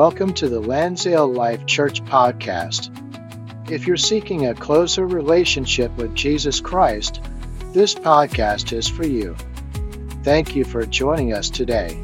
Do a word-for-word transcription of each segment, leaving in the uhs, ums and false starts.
Welcome to the Lansdale Life Church podcast. If you're seeking a closer relationship with Jesus Christ, this podcast is for you. Thank you for joining us today.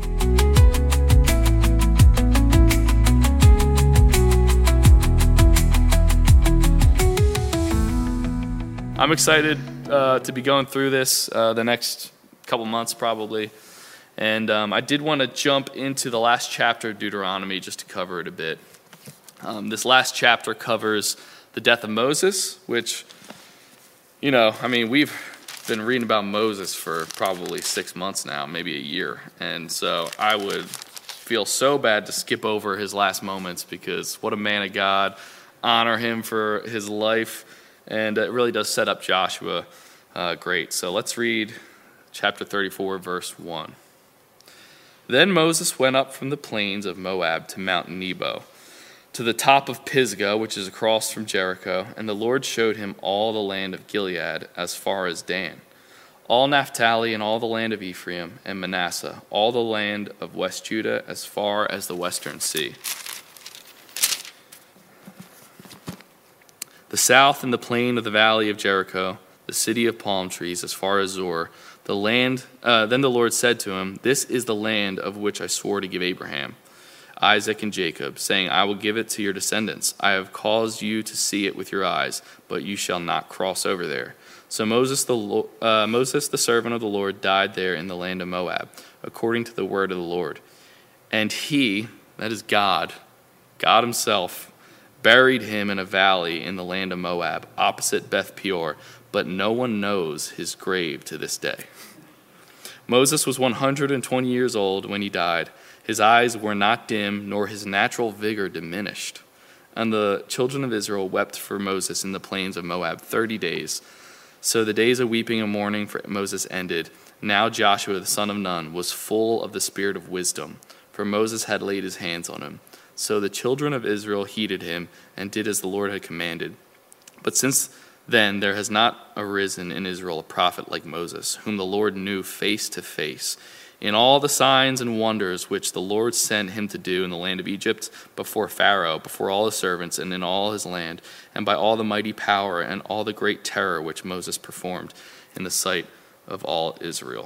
I'm excited uh, to be going through this uh, the next couple months probably. And um, I did want to jump into the last chapter of Deuteronomy just to cover it a bit. Um, this last chapter covers the death of Moses, which, you know, I mean, we've been reading about Moses for probably six months now, maybe a year. And so I would feel so bad to skip over his last moments because what a man of God. Honor him for his life. And it really does set up Joshua uh, great. So let's read chapter thirty-four, verse one. Then Moses went up from the plains of Moab to Mount Nebo, to the top of Pisgah, which is across from Jericho, and the Lord showed him all the land of Gilead as far as Dan, all Naphtali and all the land of Ephraim and Manasseh, all the land of West Judah as far as the western sea, the south and the plain of the valley of Jericho, the city of palm trees as far as Zoar. The land. Uh, then the Lord said to him, "This is the land of which I swore to give Abraham, Isaac, and Jacob, saying, I will give it to your descendants. I have caused you to see it with your eyes, but you shall not cross over there." So Moses, the uh, Moses, the servant of the Lord, died there in the land of Moab, according to the word of the Lord. And he, that is God, God himself, buried him in a valley in the land of Moab, opposite Beth Peor, but no one knows his grave to this day. Moses was one hundred twenty years old when he died. His eyes were not dim, nor his natural vigor diminished. And the children of Israel wept for Moses in the plains of Moab thirty days. So the days of weeping and mourning for Moses ended. Now Joshua the son of Nun was full of the spirit of wisdom, for Moses had laid his hands on him. So the children of Israel heeded him and did as the Lord had commanded. But since then there has not arisen in Israel a prophet like Moses, whom the Lord knew face to face, in all the signs and wonders which the Lord sent him to do in the land of Egypt, before Pharaoh, before all his servants, and in all his land, and by all the mighty power and all the great terror which Moses performed in the sight of all Israel.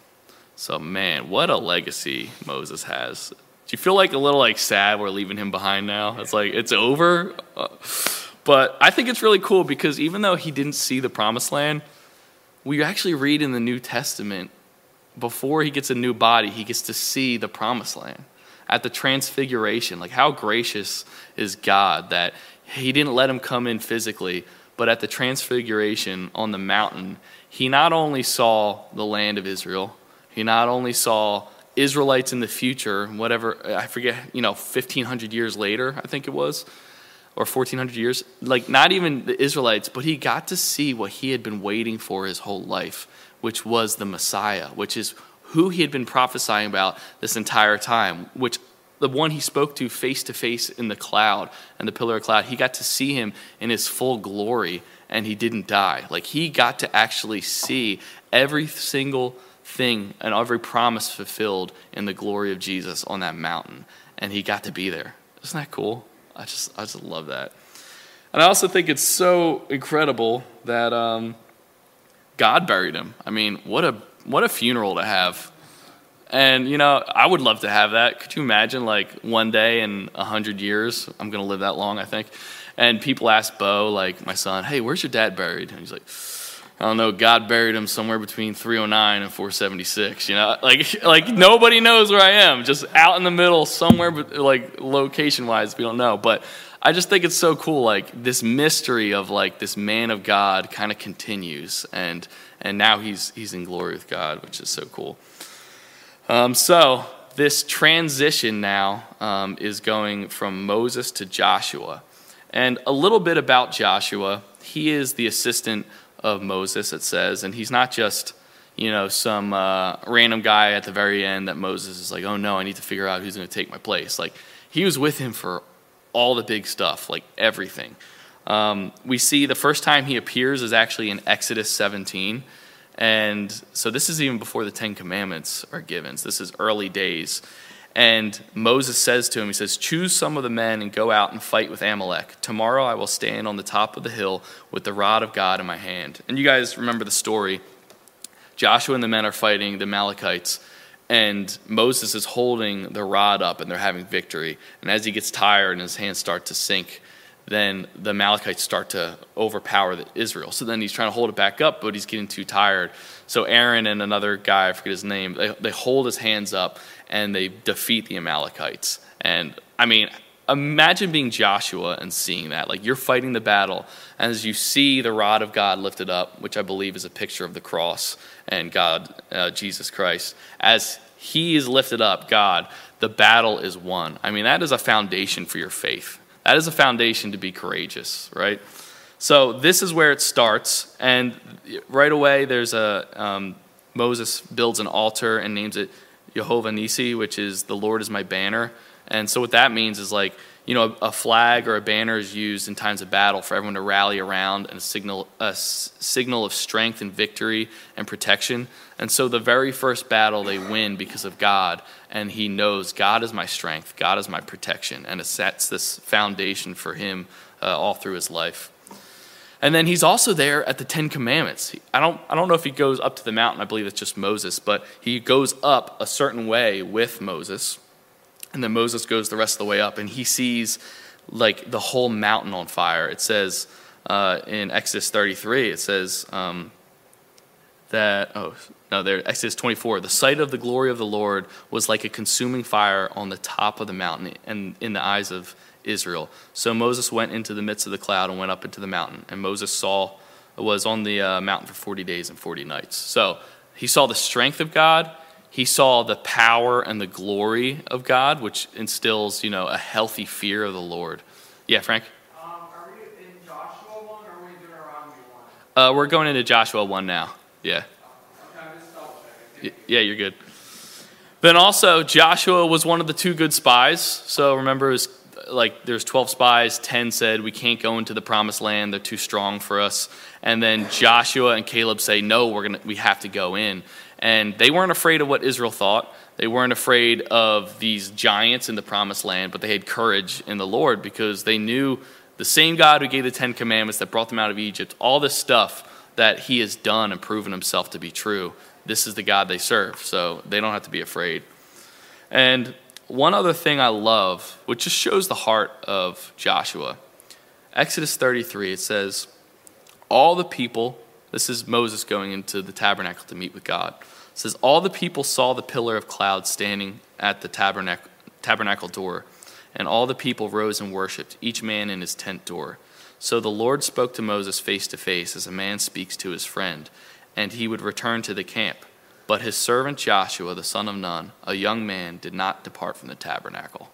So man, what a legacy Moses has. Do you feel like a little like sad we're leaving him behind now? It's like, it's over? Uh, but I think it's really cool because even though he didn't see the promised land, we actually read in the New Testament, before he gets a new body, he gets to see the promised land at the transfiguration. Like, how gracious is God that he didn't let him come in physically, but at the transfiguration on the mountain, he not only saw the land of Israel, he not only saw Israelites in the future, whatever, I forget, you know, fifteen hundred years later, I think it was, or fourteen hundred years, like not even the Israelites, but he got to see what he had been waiting for his whole life, which was the Messiah, which is who he had been prophesying about this entire time, which the one he spoke to face to face in the cloud and the pillar of cloud, he got to see him in his full glory and he didn't die. Like, he got to actually see every single thing and every promise fulfilled in the glory of Jesus on that mountain, and he got to be there. Isn't that cool? I just I just love that. And I also think it's so incredible that um, God buried him. I mean, what a what a funeral to have. And you know, I would love to have that. Could you imagine, like, one day in a hundred years, I'm gonna live that long, I think, and people ask Bo, like my son, "Hey, where's your dad buried?" And he's like, I don't know, God buried him somewhere between three oh nine and four seventy-six, you know? Like, like nobody knows where I am, just out in the middle somewhere, like, location-wise, we don't know. But I just think it's so cool, like, this mystery of, like, this man of God kind of continues, and and now he's he's in glory with God, which is so cool. Um, so this transition now um, is going from Moses to Joshua. And a little bit about Joshua. He is the assistant of Moses, it says, and he's not just, you know, some uh, random guy at the very end that Moses is like, oh no, I need to figure out who's going to take my place. Like, he was with him for all the big stuff, like everything. Um, we see the first time he appears is actually in Exodus seventeen, and so this is even before the Ten Commandments are given. So this is early days. And Moses says to him, he says, choose some of the men and go out and fight with Amalek. Tomorrow I will stand on the top of the hill with the rod of God in my hand. And you guys remember the story. Joshua and the men are fighting the Amalekites, and Moses is holding the rod up, and they're having victory. And as he gets tired and his hands start to sink, then the Amalekites start to overpower the Israel. So then he's trying to hold it back up, but he's getting too tired. So Aaron and another guy, I forget his name, they, they hold his hands up, and they defeat the Amalekites. And, I mean, imagine being Joshua and seeing that. Like, you're fighting the battle, and as you see the rod of God lifted up, which I believe is a picture of the cross and God, uh, Jesus Christ, as he is lifted up, God, the battle is won. I mean, that is a foundation for your faith. That is a foundation to be courageous, right? So this is where it starts, and right away there's a, um, Moses builds an altar and names it Jehovah Nisi, which is the Lord is my banner. And so what that means is, like, you know, a flag or a banner is used in times of battle for everyone to rally around and a signal, a s- signal of strength and victory and protection. And so the very first battle they win because of God, and he knows God is my strength, God is my protection, and it sets this foundation for him uh, all through his life. And then he's also there at the Ten Commandments. I don't, I don't know if he goes up to the mountain. I believe it's just Moses, but he goes up a certain way with Moses. And then Moses goes the rest of the way up, and he sees, like, the whole mountain on fire. It says uh, in Exodus thirty-three, it says um, that, oh, no, there, Exodus twenty-four, the sight of the glory of the Lord was like a consuming fire on the top of the mountain and in the eyes of Israel. So Moses went into the midst of the cloud and went up into the mountain. And Moses saw, was on the uh, mountain for forty days and forty nights. So he saw the strength of God. He saw the power and the glory of God, which instills, you know, a healthy fear of the Lord. Yeah, Frank? Um, are we in Joshua one or are we in Deuteronomy one? Uh, we're going into Joshua one now. Yeah. Okay, I'm just double checking. Yeah, you're good. Then also, Joshua was one of the two good spies. So remember, it was like there's twelve spies. ten said, we can't go into the promised land. They're too strong for us. And then Joshua and Caleb say, no, we're gonna, we have to go in. And they weren't afraid of what Israel thought. They weren't afraid of these giants in the promised land, but they had courage in the Lord because they knew the same God who gave the Ten Commandments that brought them out of Egypt, all this stuff that he has done and proven himself to be true. This is the God they serve, so they don't have to be afraid. And one other thing I love, which just shows the heart of Joshua, Exodus thirty-three, it says, all the people, this is Moses going into the tabernacle to meet with God. It says, all the people saw the pillar of cloud standing at the tabernacle, tabernacle door, and all the people rose and worshipped, each man in his tent door. So the Lord spoke to Moses face to face, as a man speaks to his friend, and he would return to the camp. But his servant Joshua, the son of Nun, a young man, did not depart from the tabernacle.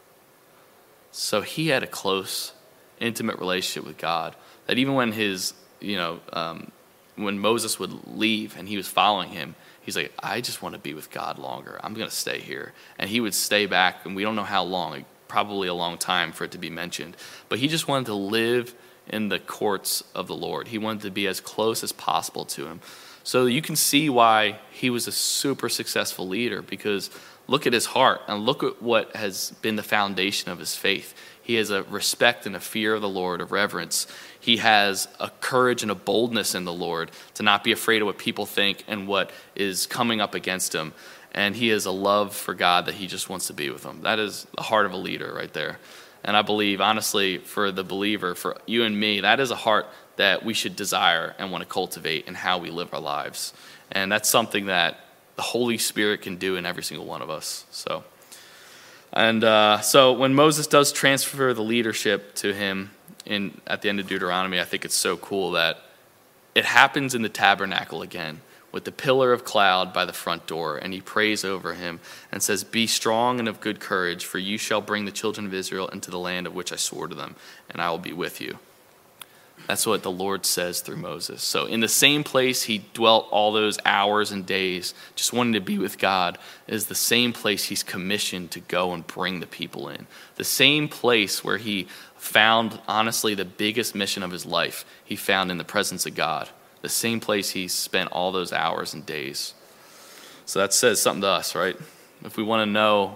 So he had a close, intimate relationship with God, that even when his, you know, um, when Moses would leave and he was following him, he's like, I just want to be with God longer. I'm going to stay here. And he would stay back, and we don't know how long, probably a long time for it to be mentioned. But he just wanted to live in the courts of the Lord. He wanted to be as close as possible to him. So you can see why he was a super successful leader, because look at his heart and look at what has been the foundation of his faith. He has a respect and a fear of the Lord, a reverence. He has a courage and a boldness in the Lord to not be afraid of what people think and what is coming up against him. And he has a love for God that he just wants to be with him. That is the heart of a leader right there. And I believe, honestly, for the believer, for you and me, that is a heart that we should desire and want to cultivate in how we live our lives. And that's something that the Holy Spirit can do in every single one of us. So, and uh, so when Moses does transfer the leadership to him in at the end of Deuteronomy, I think it's so cool that it happens in the tabernacle again with the pillar of cloud by the front door, and he prays over him and says, be strong and of good courage, for you shall bring the children of Israel into the land of which I swore to them, and I will be with you. That's what the Lord says through Moses. So in the same place he dwelt all those hours and days, just wanting to be with God, is the same place he's commissioned to go and bring the people in. The same place where he found, honestly, the biggest mission of his life, he found in the presence of God. The same place he spent all those hours and days. So that says something to us, right? If we want to know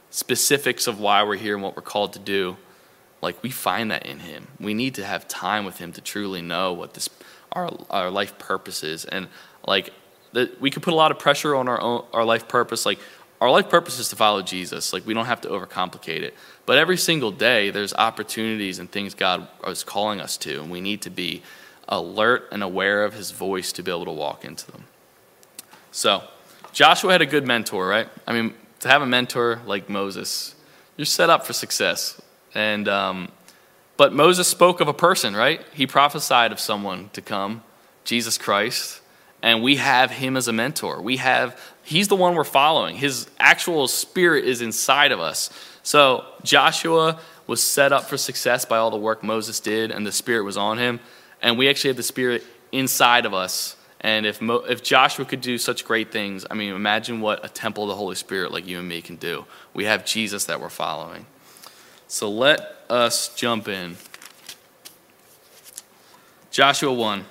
specifics of why we're here and what we're called to do, like we find that in him. We need to have time with him to truly know what this our our life purpose is. And like that, we could put a lot of pressure on our own our life purpose. Like our life purpose is to follow Jesus. Like we don't have to overcomplicate it. But every single day, there's opportunities and things God is calling us to, and we need to be alert and aware of his voice to be able to walk into them. So Joshua had a good mentor, right? I mean, to have a mentor like Moses, you're set up for success. And um, but Moses spoke of a person, right? He prophesied of someone to come, Jesus Christ, and we have him as a mentor. We have he's the one we're following. His actual spirit is inside of us. So Joshua was set up for success by all the work Moses did, and the spirit was on him. And we actually have the spirit inside of us. And if Mo, if Joshua could do such great things, I mean, imagine what a temple of the Holy Spirit like you and me can do. We have Jesus that we're following. So let us jump in. Joshua one.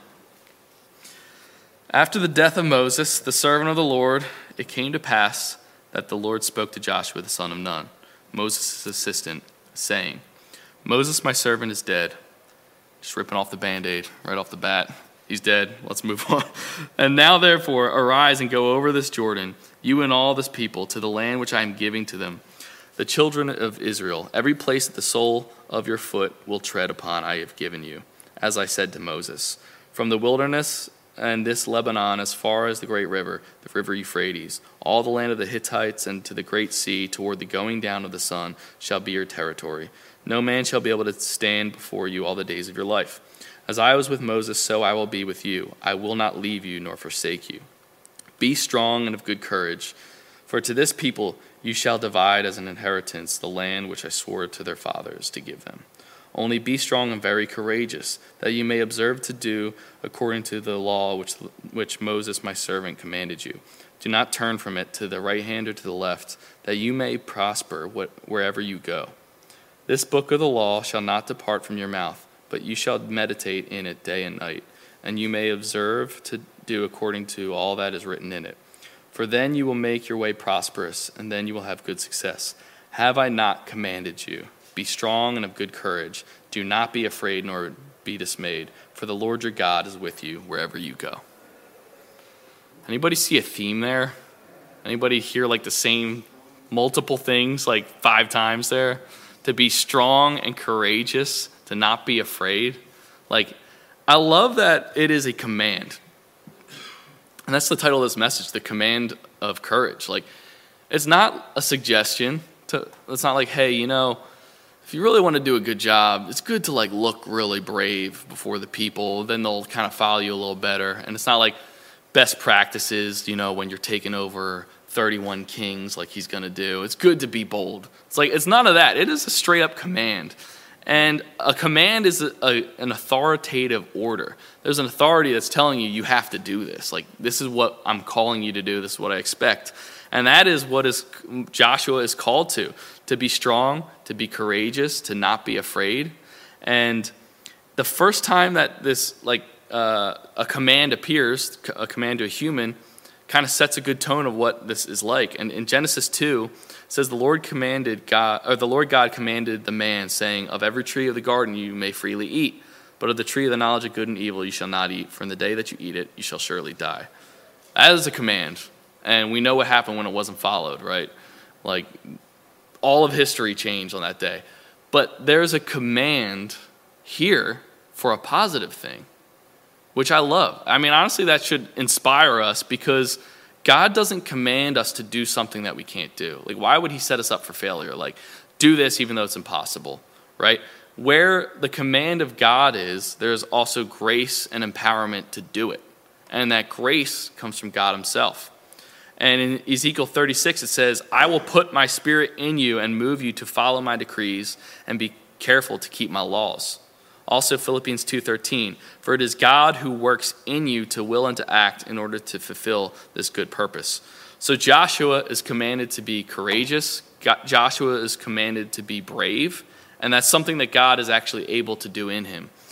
After the death of Moses, the servant of the Lord, it came to pass that the Lord spoke to Joshua the son of Nun, Moses' assistant, saying, Moses, my servant, is dead. Just ripping off the Band-Aid right off the bat. He's dead. Let's move on. And now, therefore, arise and go over this Jordan, you and all this people, to the land which I am giving to them, the children of Israel. Every place that the sole of your foot will tread upon I have given you, as I said to Moses. From the wilderness and this Lebanon as far as the great river, the river Euphrates, all the land of the Hittites and to the great sea, toward the going down of the sun, shall be your territory. No man shall be able to stand before you all the days of your life. As I was with Moses, so I will be with you. I will not leave you nor forsake you. Be strong and of good courage, for to this people you shall divide as an inheritance the land which I swore to their fathers to give them. Only be strong and very courageous, that you may observe to do according to the law which, which Moses my servant commanded you. Do not turn from it to the right hand or to the left, that you may prosper what, wherever you go. This book of the law shall not depart from your mouth, but you shall meditate in it day and night, and you may observe to do according to all that is written in it. For then you will make your way prosperous, and then you will have good success. Have I not commanded you? Be strong and of good courage. Do not be afraid nor be dismayed, for the Lord your God is with you wherever you go. Anybody see a theme there? Anybody hear like the same multiple things like five times there? To be strong and courageous, to not be afraid. Like, I love that it is a command. And that's the title of this message, the command of courage. Like, it's not a suggestion. To, it's not like, hey, you know, if you really want to do a good job, it's good to like look really brave before the people. Then they'll kind of follow you a little better. And it's not like best practices, you know, when you're taking over thirty-one kings like he's going to do. It's good to be bold. It's like, it's none of that. It is a straight up command. And a command is a, a, an authoritative order. There's an authority that's telling you you have to do this. Like, this is what I'm calling you to do. This is what I expect. And that is what is Joshua is called to, to be strong, to be courageous, to not be afraid. And the first time that this, like, uh, a command appears, a command to a human, kind of sets a good tone of what this is like. And in Genesis two, it says the Lord commanded God, or the Lord God commanded the man, saying, of every tree of the garden you may freely eat, but of the tree of the knowledge of good and evil you shall not eat, for in the day that you eat it, you shall surely die. That is a command. And we know what happened when it wasn't followed, right? Like, all of history changed on that day. But there's a command here for a positive thing, which I love. I mean, honestly, that should inspire us, because God doesn't command us to do something that we can't do. Like, why would he set us up for failure? Like, do this even though it's impossible, right? Where the command of God is, there's also grace and empowerment to do it. And that grace comes from God himself. And in Ezekiel thirty-six, it says, I will put my spirit in you and move you to follow my decrees and be careful to keep my laws. Also Philippians two thirteen, for it is God who works in you to will and to act in order to fulfill this good purpose. So Joshua is commanded to be courageous. Joshua is commanded to be brave. And that's something that God is actually able to do in him.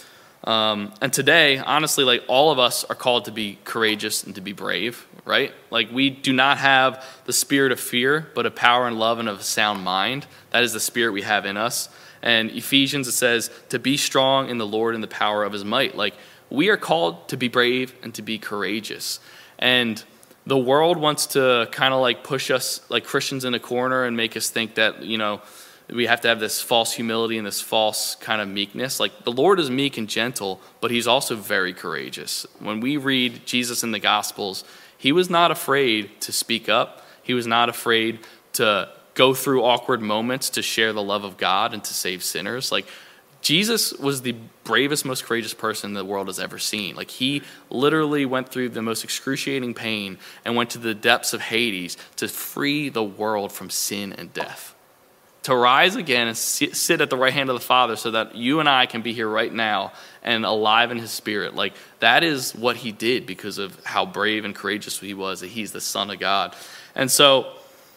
Um, and today, honestly, like all of us are called to be courageous and to be brave, right? Like we do not have the spirit of fear, but of power and love and of a sound mind. That is the spirit we have in us. And Ephesians, it says, to be strong in the Lord and the power of his might. Like we are called to be brave and to be courageous. And the world wants to kind of like push us like Christians in a corner and make us think that, you know, we have to have this false humility and this false kind of meekness. Like the Lord is meek and gentle, but he's also very courageous. When we read Jesus in the Gospels, he was not afraid to speak up. He was not afraid to go through awkward moments to share the love of God and to save sinners. Like Jesus was the bravest, most courageous person the world has ever seen. Like he literally went through the most excruciating pain and went to the depths of Hades to free the world from sin and death. To rise again and sit at the right hand of the Father so that you and I can be here right now and alive in his spirit. Like that is what he did because of how brave and courageous he was, that he's the Son of God. And so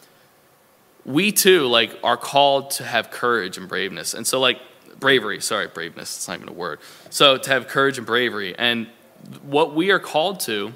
we too like are called to have courage and braveness. And so like bravery, sorry, braveness, it's not even a word. So to have courage and bravery. And what we are called to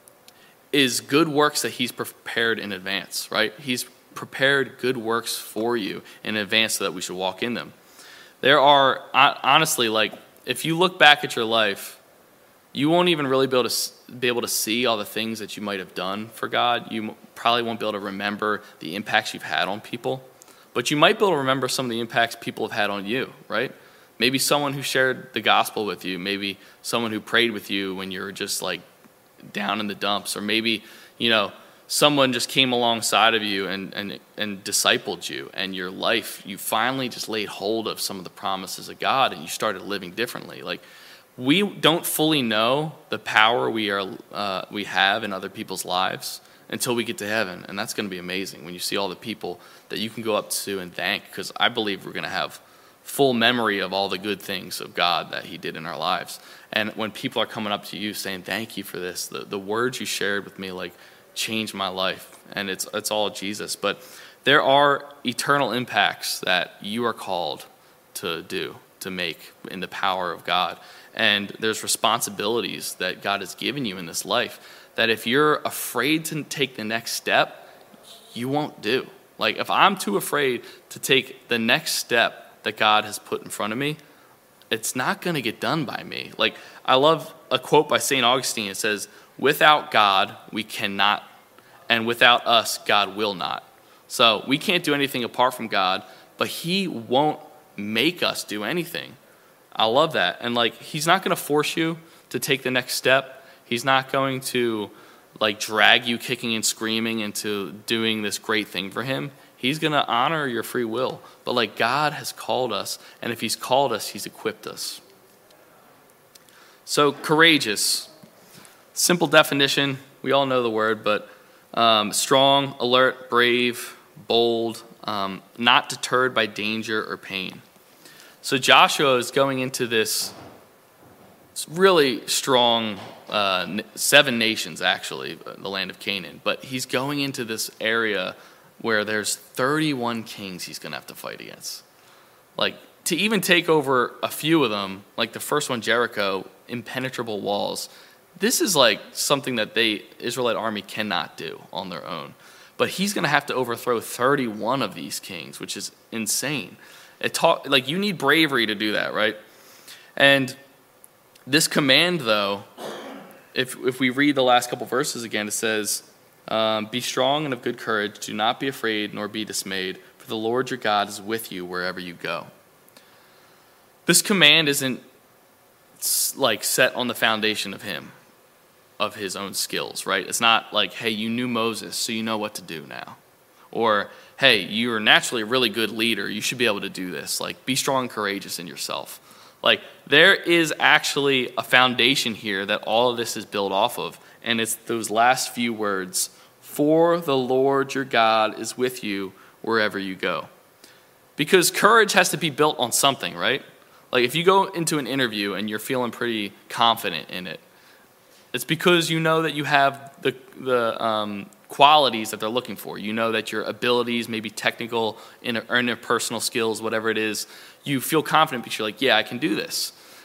is good works that he's prepared in advance, right? He's prepared good works for you in advance so that we should walk in them. There are, honestly, like, if you look back at your life, you won't even really be able to be able to see all the things that you might have done for God. You probably won't be able to remember the impacts you've had on people. But you might be able to remember some of the impacts people have had on you, right? Maybe someone who shared the gospel with you. Maybe someone who prayed with you when you were just, like, down in the dumps. Or maybe, you know, someone just came alongside of you and, and and discipled you, and your life, you finally just laid hold of some of the promises of God and you started living differently. Like we don't fully know the power we are uh, we have in other people's lives until we get to heaven, and that's going to be amazing when you see all the people that you can go up to and thank, because I believe we're going to have full memory of all the good things of God that he did in our lives. And when people are coming up to you saying, thank you for this, the, the words you shared with me, like, changed my life, and it's it's all Jesus. But there are eternal impacts that you are called to do, to make in the power of God. And there's responsibilities that God has given you in this life that if you're afraid to take the next step, you won't do. Like if I'm too afraid to take the next step that God has put in front of me, it's not going to get done by me. Like I love a quote by Saint Augustine. It says, without God, we cannot, and without us, God will not. So we can't do anything apart from God, but he won't make us do anything. I love that. And like, he's not going to force you to take the next step. He's not going to like drag you kicking and screaming into doing this great thing for him. He's going to honor your free will. But like God has called us, and if he's called us, he's equipped us. So courageous. Simple definition, we all know the word, but um, strong, alert, brave, bold, um, not deterred by danger or pain. So Joshua is going into this really strong, uh, seven nations actually, the land of Canaan, but he's going into this area where there's thirty-one kings he's going to have to fight against. Like, to even take over a few of them, like the first one, Jericho, impenetrable walls, this is like something that the Israelite army cannot do on their own. But he's going to have to overthrow thirty-one of these kings, which is insane. It talk, like you need bravery to do that, right? And this command, though, if if we read the last couple verses again, it says, um, be strong and of good courage. Do not be afraid nor be dismayed, for the Lord your God is with you wherever you go. This command isn't like set on the foundation of him, of his own skills, right? It's not like, hey, you knew Moses, so you know what to do now. Or, hey, you're naturally a really good leader, you should be able to do this. Like, be strong and courageous in yourself. Like, there is actually a foundation here that all of this is built off of. And it's those last few words, for the Lord your God is with you wherever you go. Because courage has to be built on something, right? Like, if you go into an interview and you're feeling pretty confident in it, it's because you know that you have the the um, qualities that they're looking for. You know that your abilities, maybe technical, inter- interpersonal skills, whatever it is, you feel confident because you're like, yeah, I can do this.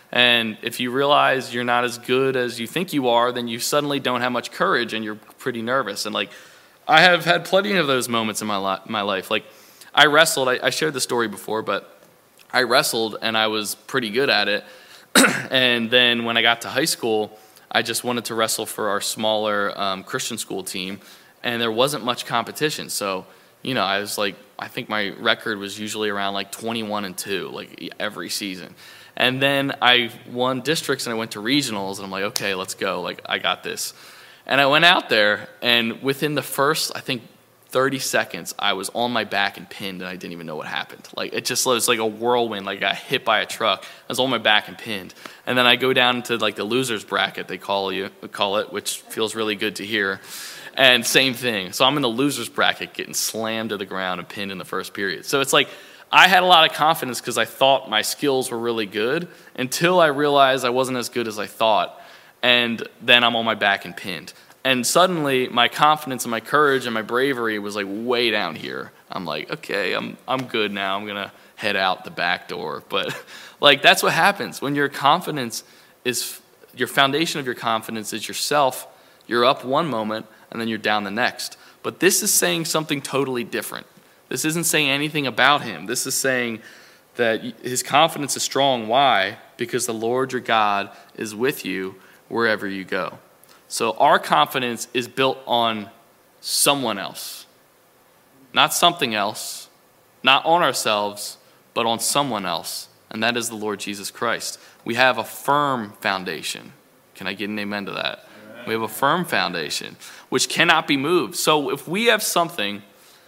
And if you realize you're not as good as you think you are, then you suddenly don't have much courage and you're pretty nervous. And like, I have had plenty of those moments in my li- my life. Like, I wrestled. I, I shared the story before, but I wrestled and I was pretty good at it. And then when I got to high school, I just wanted to wrestle for our smaller um, Christian school team, and there wasn't much competition. So, you know, I was like, I think my record was usually around like twenty-one and two, like every season. And then I won districts and I went to regionals, and I'm like, okay, let's go. Like, I got this. And I went out there, and within the first, I think, thirty seconds, I was on my back and pinned, and I didn't even know what happened. Like, it just was like a whirlwind. Like, I got hit by a truck. I was on my back and pinned. And then I go down to like the loser's bracket, they call you call it, which feels really good to hear. And same thing. So I'm in the loser's bracket, getting slammed to the ground and pinned in the first period. So it's like, I had a lot of confidence because I thought my skills were really good until I realized I wasn't as good as I thought. And then I'm on my back and pinned. And suddenly my confidence and my courage and my bravery was like way down here. I'm like, okay, I'm I'm good now. I'm going to head out the back door. But like, that's what happens when your confidence is, your foundation of your confidence is yourself. You're up one moment and then you're down the next. But this is saying something totally different. This isn't saying anything about him. This is saying that his confidence is strong. Why? Because the Lord your God is with you wherever you go. So our confidence is built on someone else. Not something else. Not on ourselves, but on someone else. And that is the Lord Jesus Christ. We have a firm foundation. Can I get an amen to that? Amen. We have a firm foundation, which cannot be moved. So if we have something,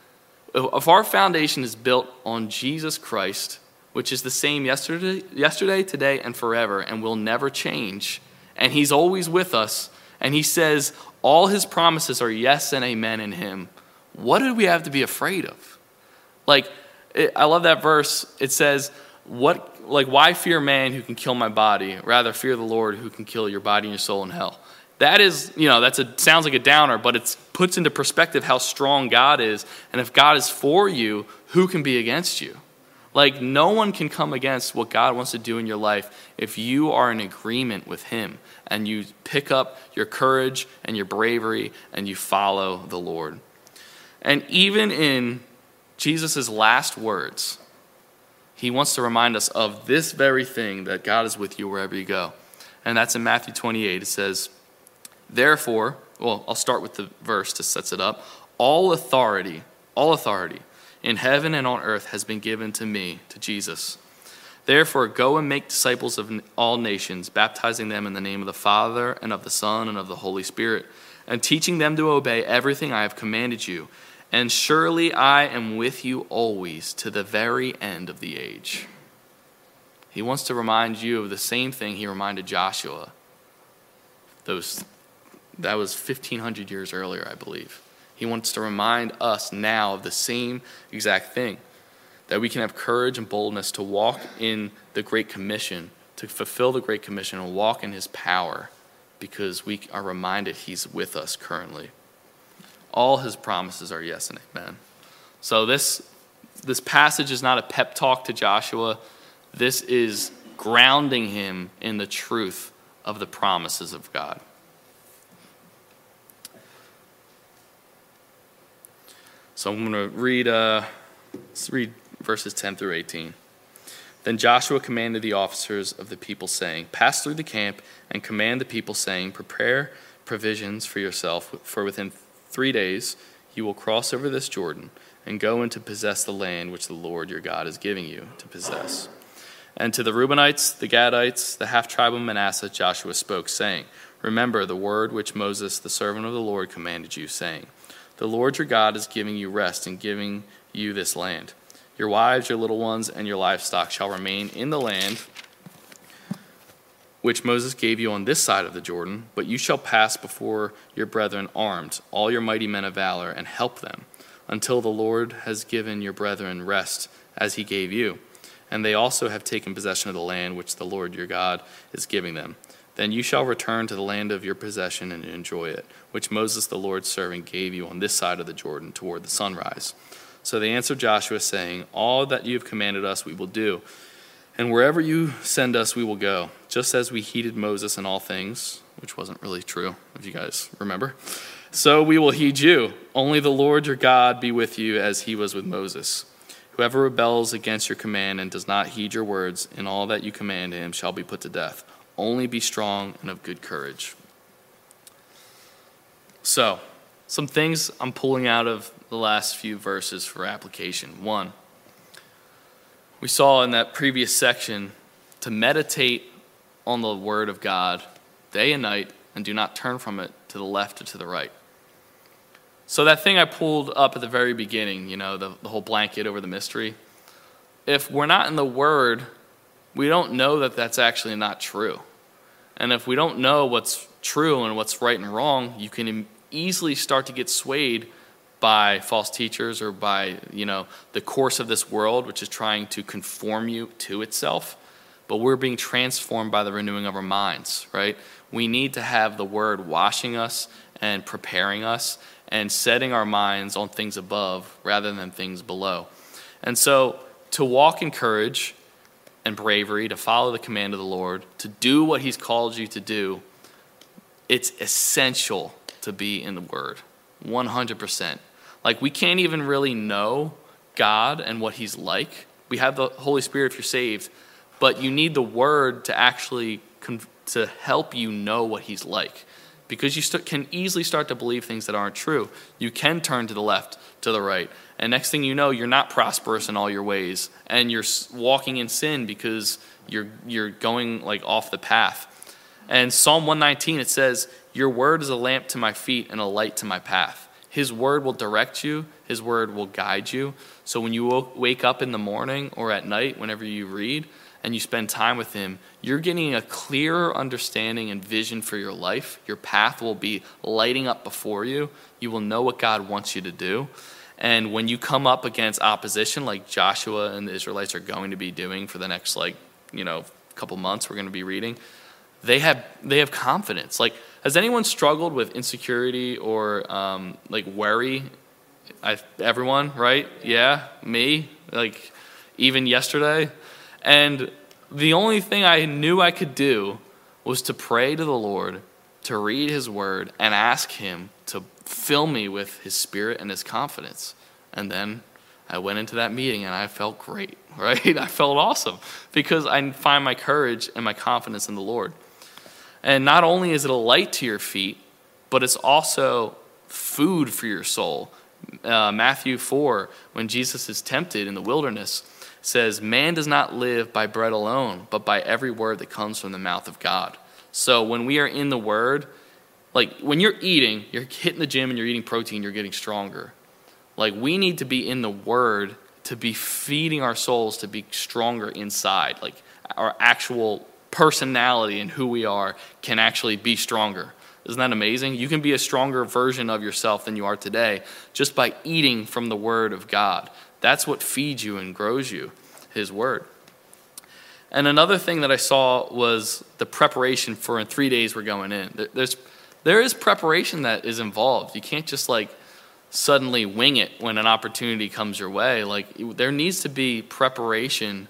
if our foundation is built on Jesus Christ, which is the same yesterday, yesterday, today, and forever, and will never change, and he's always with us, and he says all his promises are yes and amen in him, what do we have to be afraid of? Like, it, I love that verse. It says, "What? Like, why fear man who can kill my body? Rather fear the Lord who can kill your body and your soul in hell." That is, you know, that's a sounds like a downer, but it puts into perspective how strong God is. And if God is for you, who can be against you? Like, no one can come against what God wants to do in your life if you are in agreement with him and you pick up your courage and your bravery and you follow the Lord. And even in Jesus' last words, he wants to remind us of this very thing, that God is with you wherever you go. And that's in Matthew twenty-eight. It says, "Therefore," well, I'll start with the verse that sets it up. "All authority, all authority in heaven and on earth has been given to me," to Jesus. "Therefore, go and make disciples of all nations, baptizing them in the name of the Father and of the Son and of the Holy Spirit, and teaching them to obey everything I have commanded you. And surely I am with you always to the very end of the age." He wants to remind you of the same thing he reminded Joshua. Those That was fifteen hundred years earlier, I believe. He wants to remind us now of the same exact thing, that we can have courage and boldness to walk in the Great Commission, to fulfill the Great Commission and walk in his power, because we are reminded he's with us currently. All his promises are yes and amen. So this, this passage is not a pep talk to Joshua. This is grounding him in the truth of the promises of God. So I'm going to read, uh, let's read verses ten through eighteen. "Then Joshua commanded the officers of the people, saying, 'Pass through the camp and command the people, saying, prepare provisions for yourself, for within three days you will cross over this Jordan and go in to possess the land which the Lord your God is giving you to possess.' And to the Reubenites, the Gadites, the half-tribe of Manasseh, Joshua spoke, saying, 'Remember the word which Moses, the servant of the Lord, commanded you, saying, the Lord your God is giving you rest and giving you this land. Your wives, your little ones, and your livestock shall remain in the land which Moses gave you on this side of the Jordan, but you shall pass before your brethren armed, all your mighty men of valor, and help them, until the Lord has given your brethren rest as he gave you. And they also have taken possession of the land which the Lord your God is giving them. Then you shall return to the land of your possession and enjoy it, which Moses the Lord's servant gave you on this side of the Jordan toward the sunrise.' So they answered Joshua, saying, 'All that you have commanded us we will do, and wherever you send us we will go. just as we heeded Moses in all things, which wasn't really true, if you guys remember, so we will heed you. Only the Lord your God be with you as he was with Moses. Whoever rebels against your command and does not heed your words in all that you command him shall be put to death. Only be strong and of good courage. So, some things I'm pulling out of the last few verses for application. One, we saw in that previous section to meditate on the word of God day and night and do not turn from it to the left or to the right. So that thing I pulled up at the very beginning, you know, the, the whole blanket over the mystery, if we're not in the word, we don't know that that's actually not true. And if we don't know what's true and what's right and wrong, you can easily start to get swayed by false teachers or by, you know, the course of this world, which is trying to conform you to itself. But we're being transformed by the renewing of our minds, right? We need to have the word washing us and preparing us and setting our minds on things above rather than things below. And so to walk in courage and bravery, to follow the command of the Lord, to do what he's called you to do, it's essential to be in the word, one hundred percent. Like, we can't even really know God and what he's like. We have the Holy Spirit if you're saved, but you need the word to actually con- to help you know what he's like. Because you st- can easily start to believe things that aren't true. You can turn to the left, to the right. And next thing you know, you're not prosperous in all your ways. And you're walking in sin because you're you're going like off the path. And Psalm one nineteen, it says, your word is a lamp to my feet and a light to my path. His word will direct you. His word will guide you. So when you wake up in the morning or at night, whenever you read, and you spend time with him, you're getting a clearer understanding and vision for your life. Your path will be lighting up before you. You will know what God wants you to do. And when you come up against opposition, like Joshua and the Israelites are going to be doing for the next, like, you know, couple months we're going to be reading, they have they have confidence. Like, has anyone struggled with insecurity or um, like worry? I, everyone, right? Yeah, me. Like, even yesterday. And the only thing I knew I could do was to pray to the Lord, to read his word, and ask him to fill me with his spirit and his confidence. And then I went into that meeting and I felt great, right? I felt awesome because I find my courage and my confidence in the Lord. And not only is it a light to your feet, but it's also food for your soul. Uh, Matthew four, when Jesus is tempted in the wilderness, says, man does not live by bread alone, but by every word that comes from the mouth of God. So when we are in the word, like when you're eating, you're hitting the gym and you're eating protein, you're getting stronger. Like, we need to be in the word to be feeding our souls to be stronger inside. Like, our actual personality and who we are can actually be stronger. Isn't that amazing? You can be a stronger version of yourself than you are today just by eating from the word of God. That's what feeds you and grows you, his word. And another thing that I saw was the preparation for in three days we're going in. There's, there is preparation that is involved. You can't just like suddenly wing it when an opportunity comes your way. Like, there needs to be preparation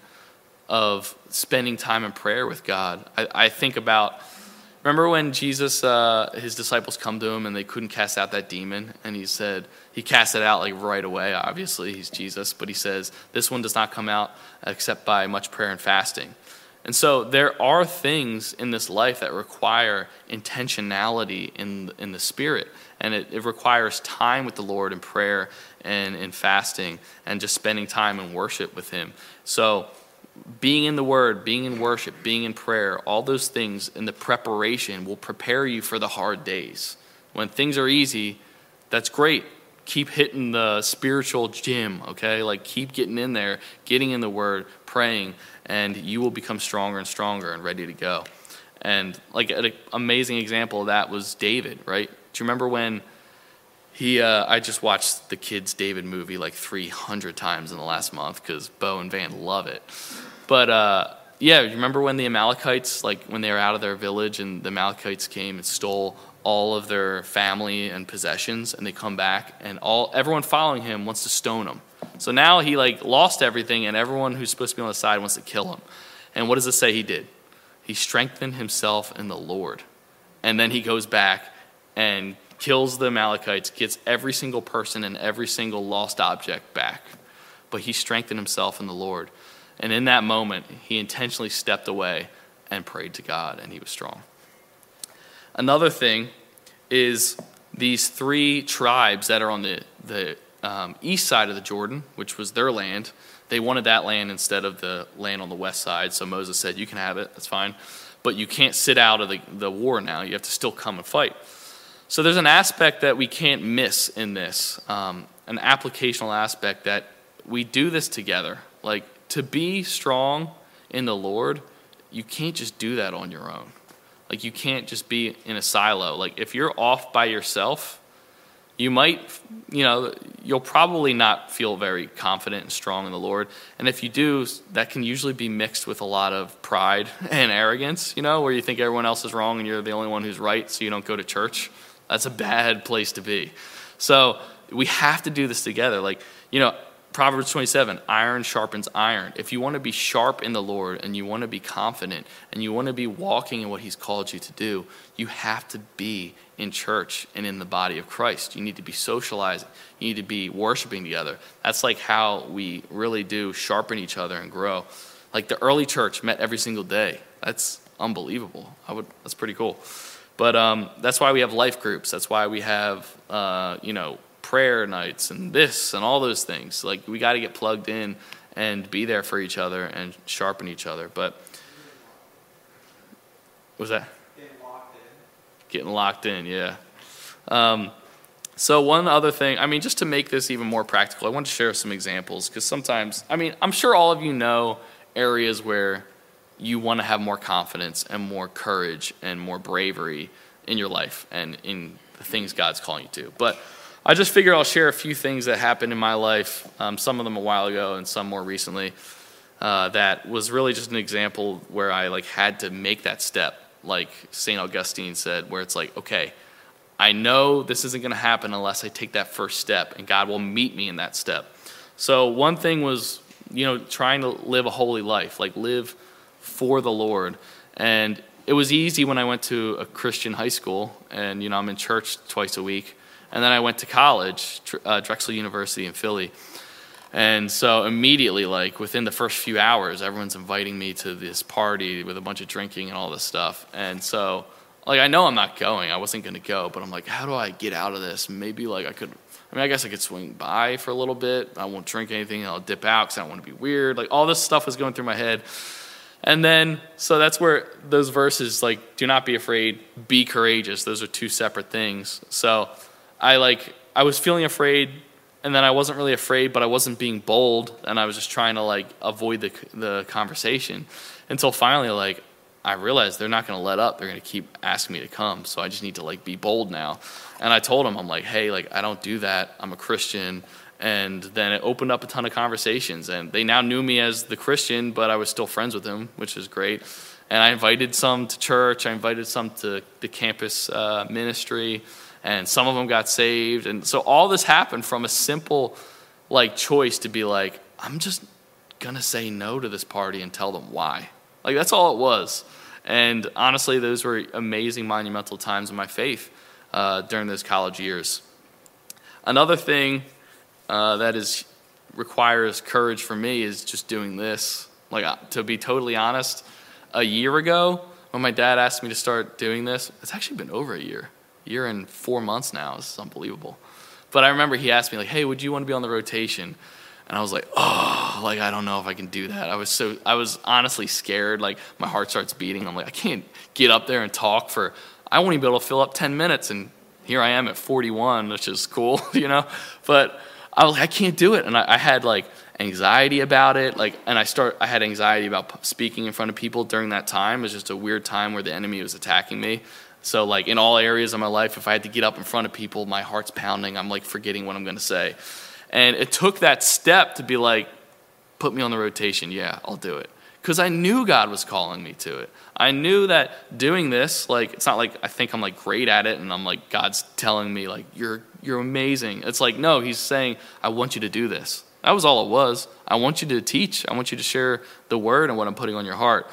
of spending time in prayer with God. I, I think about, remember when Jesus, uh, his disciples come to him and they couldn't cast out that demon? And he said, he cast it out like right away, obviously, he's Jesus. But he says, this one does not come out except by much prayer and fasting. And so there are things in this life that require intentionality in, in the spirit. And it, it requires time with the Lord in prayer and in fasting and just spending time in worship with him. So being in the word, being in worship, being in prayer, all those things in the preparation will prepare you for the hard days. When things are easy, that's great. Keep hitting the spiritual gym, okay? Like, keep getting in there, getting in the word, praying, and you will become stronger and stronger and ready to go. And like an amazing example of that was David, right? Do you remember when he, uh, I just watched the kids' David movie like three hundred times in the last month because Bo and Van love it. But uh, yeah, you remember when the Amalekites, like when they were out of their village and the Amalekites came and stole all of their family and possessions, and they come back and all everyone following him wants to stone him. So now he like lost everything and everyone who's supposed to be on the side wants to kill him. And what does it say he did? He strengthened himself in the Lord. And then he goes back and kills the Amalekites, gets every single person and every single lost object back. But he strengthened himself in the Lord. And in that moment, he intentionally stepped away and prayed to God, and he was strong. Another thing is these three tribes that are on the, the um, east side of the Jordan, which was their land. They wanted that land instead of the land on the west side. So Moses said, you can have it, that's fine. But you can't sit out of the, the war now. You have to still come and fight. So there's an aspect that we can't miss in this, um, an applicational aspect that we do this together. Like, to be strong in the Lord, you can't just do that on your own. Like, you can't just be in a silo. Like, if you're off by yourself, you might, you know, you'll probably not feel very confident and strong in the Lord. And if you do, that can usually be mixed with a lot of pride and arrogance, you know, where you think everyone else is wrong and you're the only one who's right, so you don't go to church. That's a bad place to be. So we have to do this together. Like, you know, Proverbs twenty-seven, iron sharpens iron. If you want to be sharp in the Lord and you want to be confident and you want to be walking in what he's called you to do, you have to be in church and in the body of Christ. You need to be socializing. You need to be worshiping together. That's like how we really do sharpen each other and grow. Like the early church met every single day. That's unbelievable. I would. That's pretty cool. But um, that's why we have life groups. That's why we have, uh, you know, prayer nights and this and all those things. Like, we got to get plugged in and be there for each other and sharpen each other. But what was that? Getting locked in. Getting locked in, yeah. Um, so one other thing, I mean, just to make this even more practical, I want to share some examples because sometimes, I mean, I'm sure all of you know areas where you want to have more confidence and more courage and more bravery in your life and in the things God's calling you to. But I just figured I'll share a few things that happened in my life, um, some of them a while ago and some more recently, uh, that was really just an example where I like had to make that step, like Saint Augustine said, where it's like, okay, I know this isn't going to happen unless I take that first step, and God will meet me in that step. So one thing was, you know, trying to live a holy life, like live for the Lord. And it was easy when I went to a Christian high school, and, you know, I'm in church twice a week. And then I went to college, uh, Drexel University in Philly. And so immediately, like within the first few hours, everyone's inviting me to this party with a bunch of drinking and all this stuff. And so, like, I know I'm not going. I wasn't going to go. But I'm like, how do I get out of this? Maybe, like, I could, I mean, I guess I could swing by for a little bit. I won't drink anything. And I'll dip out because I don't want to be weird. Like, all this stuff was going through my head. And then, so that's where those verses, like, do not be afraid, be courageous. Those are two separate things. So I like, I was feeling afraid, and then I wasn't really afraid, but I wasn't being bold, and I was just trying to like avoid the the conversation until finally, like, I realized they're not going to let up. They're going to keep asking me to come, so I just need to like be bold now. And I told them, I'm like, hey, like, I don't do that. I'm a Christian. And then it opened up a ton of conversations, and they now knew me as the Christian, but I was still friends with them, which is great. And I invited some to church. I invited some to the campus uh, ministry. And some of them got saved. And so all this happened from a simple like choice to be like, I'm just going to say no to this party and tell them why. Like, that's all it was. And honestly, those were amazing, monumental times in my faith uh, during those college years. Another thing uh, that is requires courage for me is just doing this. Like, uh, to be totally honest, a year ago when my dad asked me to start doing this, it's actually been over a year. year and four months now. This is unbelievable. But I remember he asked me, like, hey, would you want to be on the rotation? And I was like, oh, like, I don't know if I can do that. I was so, I was honestly scared. Like, my heart starts beating. I'm like, I can't get up there and talk for, I won't even be able to fill up ten minutes. And here I am at forty-one, which is cool, you know? But I was like, I can't do it. And I, I had, like, anxiety about it. Like, and I start, I had anxiety about speaking in front of people during that time. It was just a weird time where the enemy was attacking me. So, like, in all areas of my life, if I had to get up in front of people, my heart's pounding. I'm, like, forgetting what I'm going to say. And it took that step to be like, put me on the rotation. Yeah, I'll do it. Because I knew God was calling me to it. I knew that doing this, like, it's not like I think I'm, like, great at it and I'm, like, God's telling me, like, you're you're amazing. It's like, no, he's saying, I want you to do this. That was all it was. I want you to teach. I want you to share the word and what I'm putting on your heart.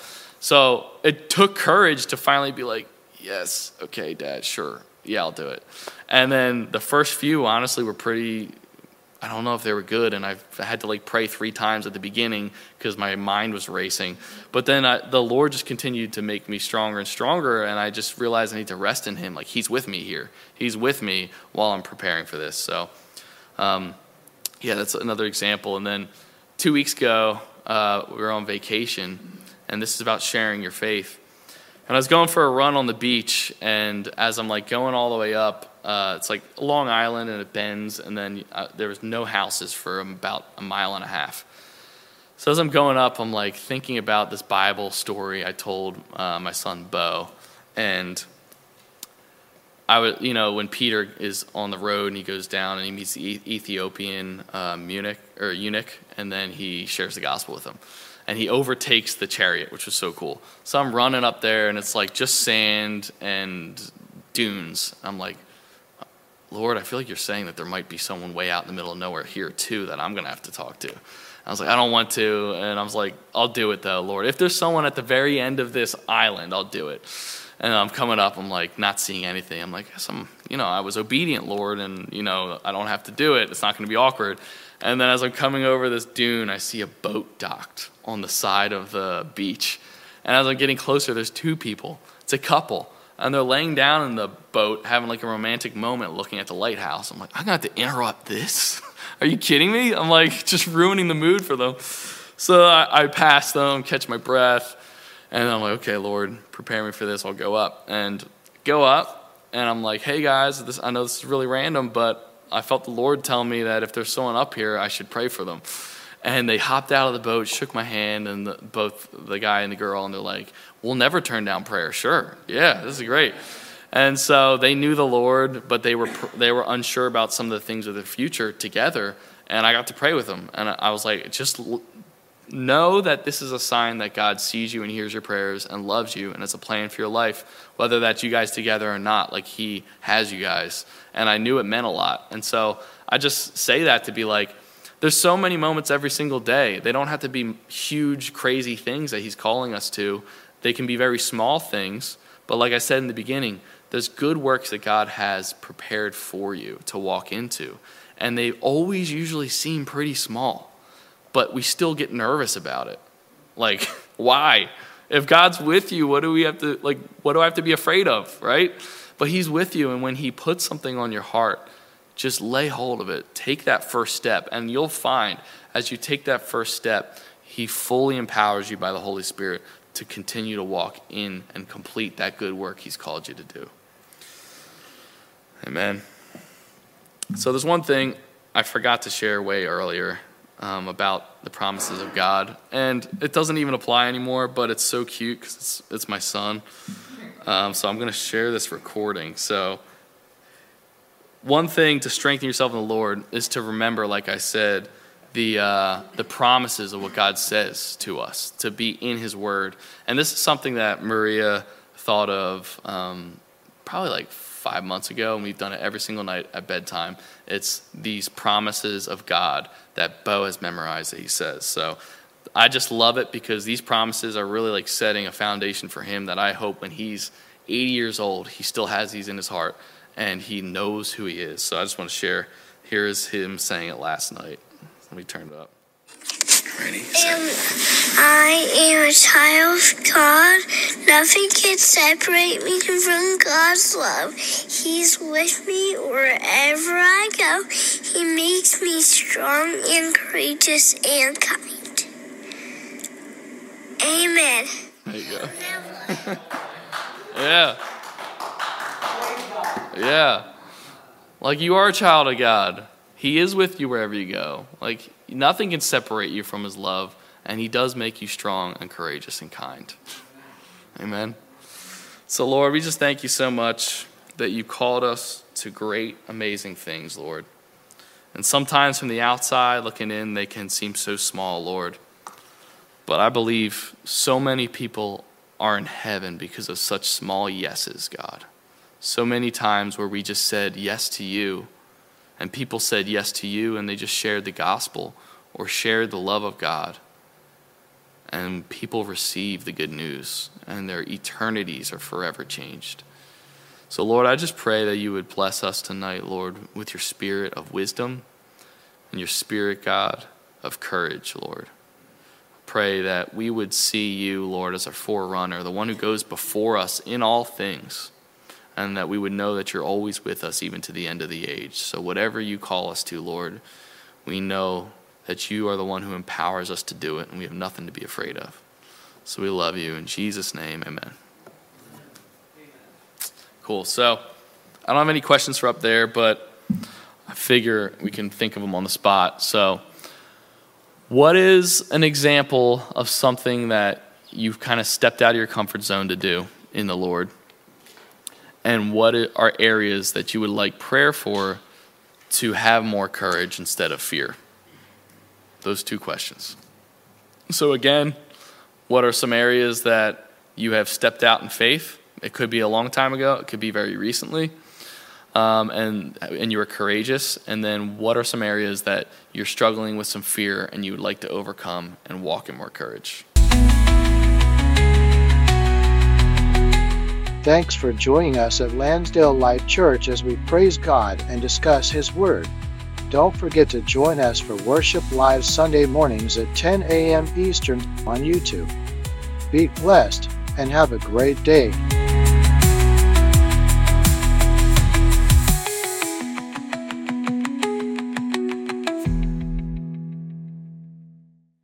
So it took courage to finally be like, yes, okay, Dad, sure. Yeah, I'll do it. And then the first few, honestly, were pretty, I don't know if they were good. And I've, I had to like pray three times at the beginning because my mind was racing. But then I, the Lord just continued to make me stronger and stronger. And I just realized I need to rest in him. Like, he's with me here. He's with me while I'm preparing for this. So, um, yeah, that's another example. And then two weeks ago, uh, we were on vacation. And this is about sharing your faith. And I was going for a run on the beach, and as I'm like going all the way up, uh, it's like Long Island, and it bends, and then uh, there was no houses for about a mile and a half. So as I'm going up, I'm like thinking about this Bible story I told uh, my son Bo, and I would, you know, when Peter is on the road and he goes down and he meets the Ethiopian uh, eunuch, or eunuch, and then he shares the gospel with him. And he overtakes the chariot, which was so cool. So I'm running up there, and it's like just sand and dunes. I'm like, Lord, I feel like you're saying that there might be someone way out in the middle of nowhere here, too, that I'm going to have to talk to. I was like, I don't want to. And I was like, I'll do it, though, Lord. If there's someone at the very end of this island, I'll do it. And I'm coming up, I'm like, not seeing anything. I'm like, some, you know, I was obedient, Lord, and, you know, I don't have to do it. It's not going to be awkward. And then as I'm coming over this dune, I see a boat docked on the side of the beach. And as I'm getting closer, there's two people. It's a couple. And they're laying down in the boat, having like a romantic moment looking at the lighthouse. I'm like, I'm going to have to interrupt this? Are you kidding me? I'm like just ruining the mood for them. So I, I pass them, catch my breath. And I'm like, okay, Lord, prepare me for this. I'll go up. And go up, and I'm like, hey, guys, this, I know this is really random, but I felt the Lord tell me that if there's someone up here, I should pray for them. And they hopped out of the boat, shook my hand, and the, both the guy and the girl, and they're like, we'll never turn down prayer. Sure. Yeah, this is great. And so they knew the Lord, but they were they were unsure about some of the things of their future together, and I got to pray with them. And I was like, just know that this is a sign that God sees you and hears your prayers and loves you, and it's a plan for your life, whether that's you guys together or not. Like, he has you guys. And I knew it meant a lot. And so I just say that to be like, there's so many moments every single day. They don't have to be huge, crazy things that he's calling us to. They can be very small things. But like I said in the beginning, there's good works that God has prepared for you to walk into. And they always usually seem pretty small. But we still get nervous about it. Like, why? If God's with you, what do we have to, like, what do I have to be afraid of, right? But he's with you, and when he puts something on your heart, just lay hold of it. Take that first step, and you'll find as you take that first step, he fully empowers you by the Holy Spirit to continue to walk in and complete that good work he's called you to do. Amen. So there's one thing I forgot to share way earlier um, about the promises of God, and it doesn't even apply anymore, but it's so cute because it's, it's my son. Um, so I'm going to share this recording. So one thing to strengthen yourself in the Lord is to remember, like I said, the uh, the promises of what God says to us, to be in his word. And this is something that Maria thought of um, probably like five months ago, and we've done it every single night at bedtime. It's these promises of God that Bo has memorized that he says. So I just love it because these promises are really like setting a foundation for him that I hope when he's eighty years old, he still has these in his heart and he knows who he is. So I just want to share. Here is him saying it last night. Let me turn it up. Ready? Um, I am a child of God. Nothing can separate me from God's love. He's with me wherever I go. He makes me strong and courageous and kind. Amen. There you go. Yeah. Yeah. Like, you are a child of God. He is with you wherever you go. Like, nothing can separate you from his love, and he does make you strong and courageous and kind. Amen. So, Lord, we just thank you so much that you called us to great, amazing things, Lord. And sometimes from the outside looking in, they can seem so small, Lord. But I believe so many people are in heaven because of such small yeses, God. So many times where we just said yes to you, and people said yes to you, and they just shared the gospel or shared the love of God. and people receive the good news, and their eternities are forever changed. So, Lord, I just pray that you would bless us tonight, Lord, with your spirit of wisdom and your spirit, God, of courage, Lord. Pray that we would see you, Lord, as our forerunner, the one who goes before us in all things, and that we would know that you're always with us even to the end of the age. So whatever you call us to, Lord, we know that you are the one who empowers us to do it, and we have nothing to be afraid of. So we love you. In Jesus' name, amen. Cool. So I don't have any questions for up there, but I figure we can think of them on the spot. So what is an example of something that you've kind of stepped out of your comfort zone to do in the Lord? And what are areas that you would like prayer for to have more courage instead of fear? Those two questions. So again, what are some areas that you have stepped out in faith? It could be a long time ago. It could be very recently. Um, and and you were courageous. And then what are some areas that you're struggling with some fear and you would like to overcome and walk in more courage? Thanks for joining us at Lansdale Life Church as we praise God and discuss His Word. Don't forget to join us for Worship Live Sunday mornings at ten a.m. Eastern on YouTube. Be blessed and have a great day.